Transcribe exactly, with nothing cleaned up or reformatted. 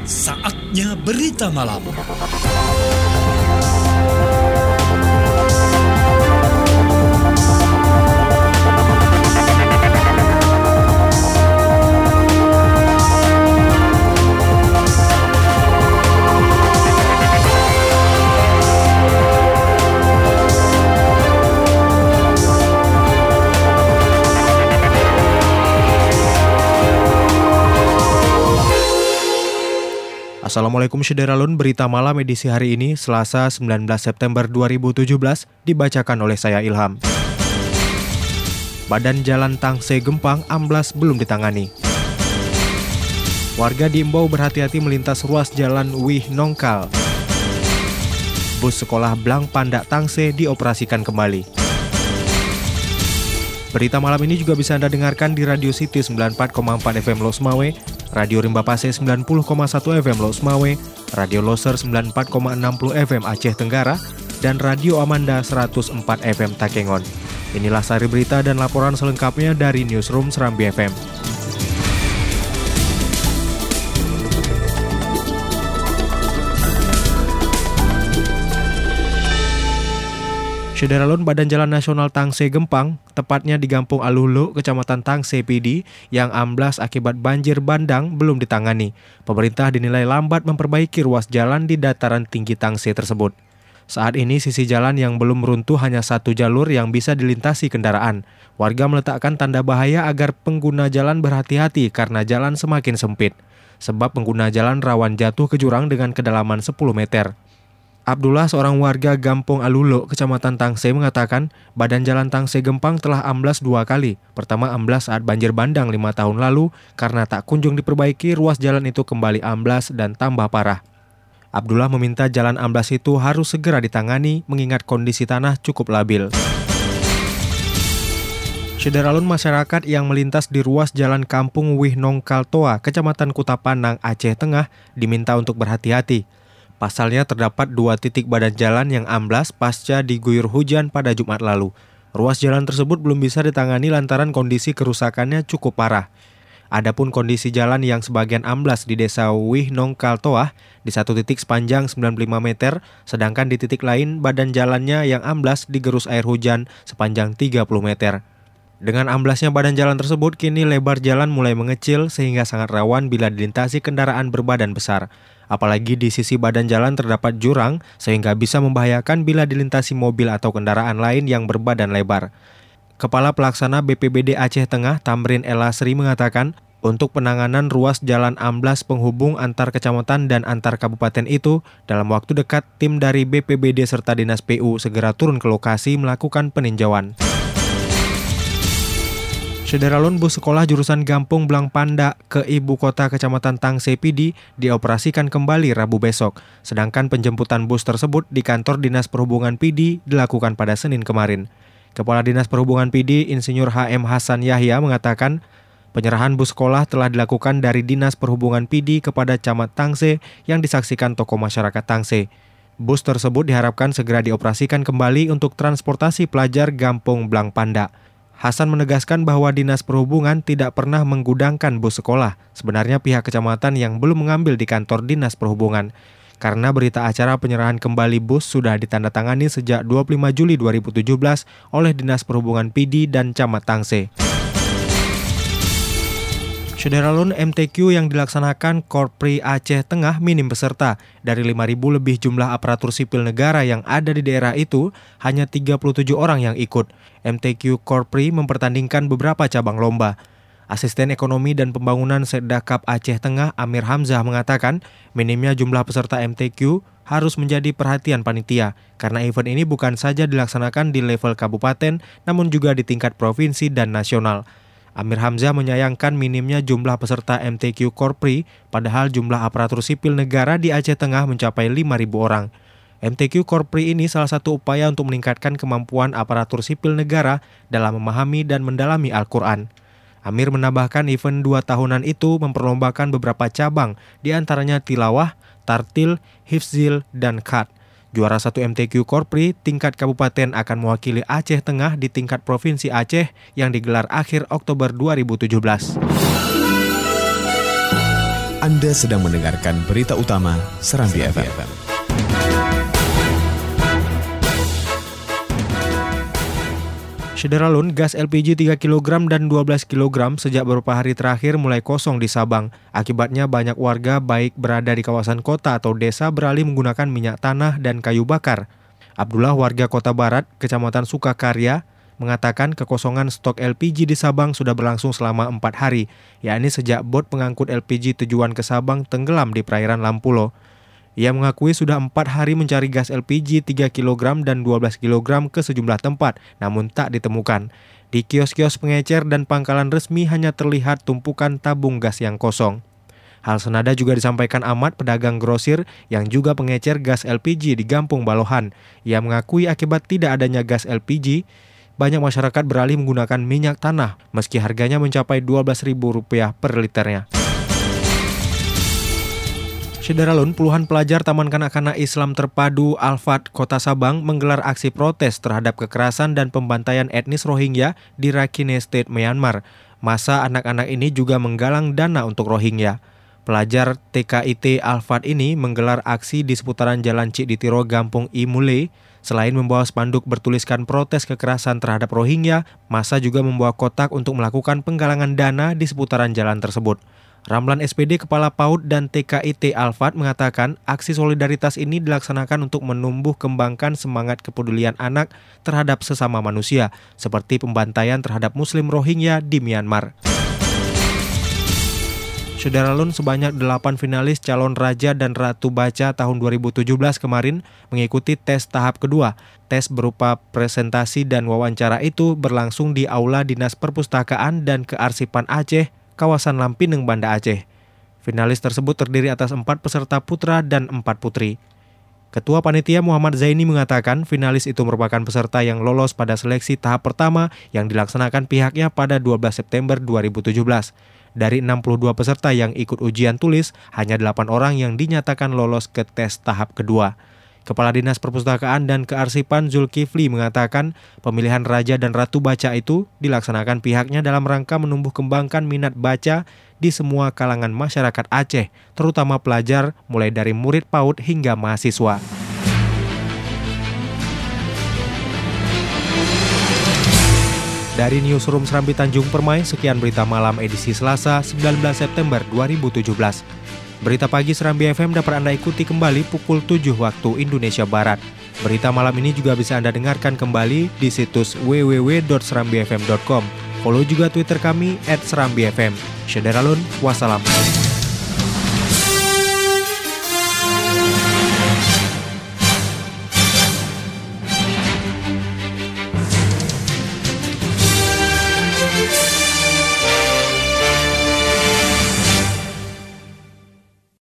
Saatnya berita malam. Assalamualaikum Syederalun, berita malam edisi hari ini, Selasa sembilan belas September dua ribu tujuh belas, dibacakan oleh saya Ilham. Badan Jalan Tangse Gempang amblas belum ditangani. Warga diimbau berhati-hati melintas ruas jalan Wih Nongkal. Bus sekolah Blang Pandak Tangse dioperasikan kembali. Berita malam ini juga bisa Anda dengarkan di Radio City sembilan puluh empat koma empat F M Losmawe, Radio Rimba Pase sembilan puluh koma satu F M Losmawe, Radio Loser sembilan puluh empat koma enam puluh F M Aceh Tenggara, dan Radio Amanda seratus empat F M Takengon. Inilah sari berita dan laporan selengkapnya dari Newsroom Serambi F M. Syederalun, Badan Jalan Nasional Tangse Gempang, tepatnya di Gampung Alulu, Kecamatan Tangse P D, yang amblas akibat banjir bandang belum ditangani. Pemerintah dinilai lambat memperbaiki ruas jalan di dataran tinggi Tangse tersebut. Saat ini sisi jalan yang belum runtuh hanya satu jalur yang bisa dilintasi kendaraan. Warga meletakkan tanda bahaya agar pengguna jalan berhati-hati karena jalan semakin sempit. Sebab pengguna jalan rawan jatuh ke jurang dengan kedalaman sepuluh meter. Abdullah, seorang warga Gampung Alulo, Kecamatan Tangse, mengatakan Badan Jalan Tangse Gempang telah amblas dua kali. Pertama amblas saat banjir bandang lima tahun lalu, karena tak kunjung diperbaiki, ruas jalan itu kembali amblas dan tambah parah. Abdullah meminta jalan amblas itu harus segera ditangani, mengingat kondisi tanah cukup labil. Syederalun, masyarakat yang melintas di ruas jalan Kampung Wih Nongkal Toa, Kecamatan Kutapanang, Aceh Tengah, diminta untuk berhati-hati. Pasalnya terdapat dua titik badan jalan yang amblas pasca diguyur hujan pada Jumat lalu. Ruas jalan tersebut belum bisa ditangani lantaran kondisi kerusakannya cukup parah. Adapun kondisi jalan yang sebagian amblas di desa Wih Nongkal Toah di satu titik sepanjang sembilan puluh lima meter, sedangkan di titik lain badan jalannya yang amblas digerus air hujan sepanjang tiga puluh meter. Dengan amblasnya badan jalan tersebut, kini lebar jalan mulai mengecil sehingga sangat rawan bila dilintasi kendaraan berbadan besar. Apalagi di sisi badan jalan terdapat jurang sehingga bisa membahayakan bila dilintasi mobil atau kendaraan lain yang berbadan lebar. Kepala Pelaksana B P B D Aceh Tengah, Tamrin Elasri, mengatakan untuk penanganan ruas jalan amblas penghubung antar kecamatan dan antar kabupaten itu, dalam waktu dekat tim dari B P B D serta Dinas P U segera turun ke lokasi melakukan peninjauan. Syederalun, bus sekolah jurusan Gampung Blang Pandak ke ibu kota Kecamatan Tangse P D dioperasikan kembali Rabu besok. Sedangkan penjemputan bus tersebut di kantor Dinas Perhubungan P D dilakukan pada Senin kemarin. Kepala Dinas Perhubungan P D, Insinyur H M Hasan Yahya, mengatakan penyerahan bus sekolah telah dilakukan dari Dinas Perhubungan P D kepada Camat Tangse yang disaksikan tokoh masyarakat Tangse. Bus tersebut diharapkan segera dioperasikan kembali untuk transportasi pelajar Gampung Blang Pandak. Hasan menegaskan bahwa Dinas Perhubungan tidak pernah menggudangkan bus sekolah. Sebenarnya pihak kecamatan yang belum mengambil di kantor Dinas Perhubungan. Karena berita acara penyerahan kembali bus sudah ditandatangani sejak dua puluh lima Juli dua ribu tujuh belas oleh Dinas Perhubungan P D dan Camat Tangse. Syederalun, M T Q yang dilaksanakan Korpri Aceh Tengah minim peserta. Dari lima ribu lebih jumlah aparatur sipil negara yang ada di daerah itu, hanya tiga puluh tujuh orang yang ikut. M T Q Korpri mempertandingkan beberapa cabang lomba. Asisten Ekonomi dan Pembangunan Setdakap Aceh Tengah, Amir Hamzah, mengatakan minimnya jumlah peserta M T Q harus menjadi perhatian panitia, karena event ini bukan saja dilaksanakan di level kabupaten, namun juga di tingkat provinsi dan nasional. Amir Hamzah menyayangkan minimnya jumlah peserta M T Q Korpri, padahal jumlah aparatur sipil negara di Aceh Tengah mencapai lima ribu orang. M T Q Korpri ini salah satu upaya untuk meningkatkan kemampuan aparatur sipil negara dalam memahami dan mendalami Al-Quran. Amir menambahkan event dua tahunan itu memperlombakan beberapa cabang, diantaranya tilawah, tartil, hifzil, dan khat. Juara satu M T Q Korpri tingkat kabupaten akan mewakili Aceh Tengah di tingkat Provinsi Aceh yang digelar akhir Oktober dua ribu tujuh belas. Anda sedang mendengarkan berita utama Serambi, Serambi F M. F M. Syederalun, gas L P G tiga kilogram dan dua belas kilogram sejak beberapa hari terakhir mulai kosong di Sabang. Akibatnya banyak warga baik berada di kawasan kota atau desa beralih menggunakan minyak tanah dan kayu bakar. Abdullah, warga Kota Barat, Kecamatan Sukakarya, mengatakan kekosongan stok L P G di Sabang sudah berlangsung selama empat hari, yakni sejak bot pengangkut L P G tujuan ke Sabang tenggelam di perairan Lampulo. Ia mengakui sudah empat hari mencari gas L P G tiga kilogram dan dua belas kilogram ke sejumlah tempat, namun tak ditemukan. Di kios-kios pengecer dan pangkalan resmi hanya terlihat tumpukan tabung gas yang kosong. Hal senada juga disampaikan Ahmad, pedagang grosir yang juga pengecer gas L P G di Gampung Balohan. Ia mengakui akibat tidak adanya gas L P G, banyak masyarakat beralih menggunakan minyak tanah, meski harganya mencapai dua belas ribu rupiah per liternya. Syederalun, puluhan pelajar Taman Kanak-kanak Islam Terpadu Al-Fat, Kota Sabang menggelar aksi protes terhadap kekerasan dan pembantaian etnis Rohingya di Rakhine State, Myanmar. Masa anak-anak ini juga menggalang dana untuk Rohingya. Pelajar T K I T Al-Fat ini menggelar aksi di seputaran Jalan Cikditiro, Gampung Imule. Selain membawa spanduk bertuliskan protes kekerasan terhadap Rohingya, masa juga membawa kotak untuk melakukan penggalangan dana di seputaran jalan tersebut. Ramlan S P D Kepala PAUD dan T K I T Al-Fat mengatakan aksi solidaritas ini dilaksanakan untuk menumbuh kembangkan semangat kepedulian anak terhadap sesama manusia, seperti pembantaian terhadap Muslim Rohingya di Myanmar. Syederalun, sebanyak delapan finalis calon Raja dan Ratu Baca tahun dua ribu tujuh belas kemarin mengikuti tes tahap kedua. Tes berupa presentasi dan wawancara itu berlangsung di Aula Dinas Perpustakaan dan Kearsipan Aceh, kawasan Lampineng, Banda Aceh. Finalis tersebut terdiri atas empat peserta putra dan empat putri. Ketua Panitia Muhammad Zaini mengatakan finalis itu merupakan peserta yang lolos pada seleksi tahap pertama yang dilaksanakan pihaknya pada dua belas September dua ribu tujuh belas. Dari enam puluh dua peserta yang ikut ujian tulis, hanya delapan orang yang dinyatakan lolos ke tes tahap kedua. Kepala Dinas Perpustakaan dan Kearsipan Zulkifli mengatakan pemilihan Raja dan Ratu Baca itu dilaksanakan pihaknya dalam rangka menumbuh kembangkan minat baca di semua kalangan masyarakat Aceh, terutama pelajar mulai dari murid PAUD hingga mahasiswa. Dari Newsroom Serambi Tanjung Permai, sekian berita malam edisi Selasa sembilan belas September dua ribu tujuh belas. Berita pagi Serambi F M dapat Anda ikuti kembali pukul tujuh waktu Indonesia Barat. Berita malam ini juga bisa Anda dengarkan kembali di situs w w w dot serambi f m dot com. Follow juga Twitter kami et serambi f m. Syederalun, wassalam.